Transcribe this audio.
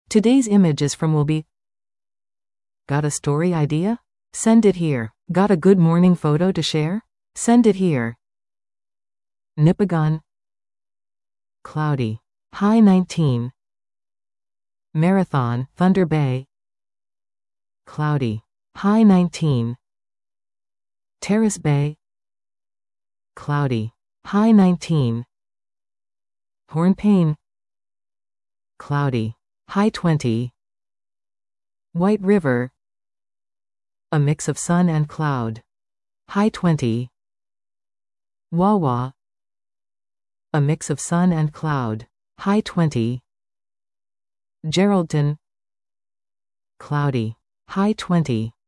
Today's image is from will be. Got a story idea? Send it here. Got a good morning photo to share? Send it here. Nipigon. Cloudy. High 19. Marathon, Thunder Bay. Cloudy. High 19. Terrace Bay. Cloudy. High 19. Hornpain. Cloudy. High 20. White River. A mix of sun and cloud. High 20. Wawa. A mix of sun and cloud. High 20. Geraldton. Cloudy. High 20.